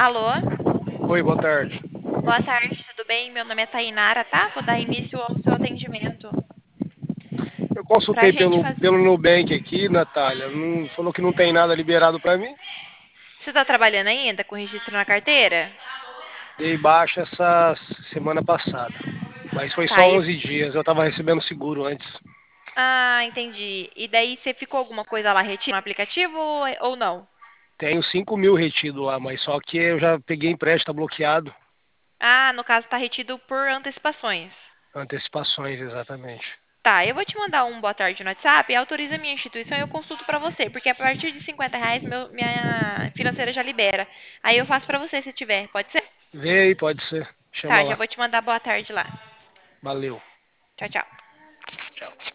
Alô? Oi, boa tarde. Boa tarde, tudo bem? Meu nome é Tainara, tá? Vou dar início ao seu atendimento. Eu Pra consultei gente pelo, fazer. pelo Nubank aqui, Natália. Não, falou que não tem nada liberado para mim. Você tá trabalhando ainda com registro na carteira? Dei baixa essa semana passada. Mas foi Tá, só 11 dias. Eu estava recebendo seguro antes. entendi. E daí você ficou alguma coisa lá retido no aplicativo ou não? Tenho 5 mil retido lá, mas só que eu já peguei empréstimo, tá bloqueado. Ah, no caso tá retido por antecipações. Antecipações, exatamente. Tá, eu vou te mandar um boa tarde no WhatsApp, autoriza a minha instituição e eu consulto pra você, porque a partir de R$ 50 minha financeira já libera. Aí eu faço pra você se tiver, pode ser? Vê aí, pode ser. Chama Tá, já lá. vou te mandar boa tarde lá. Valeu. Tchau, tchau. Tchau.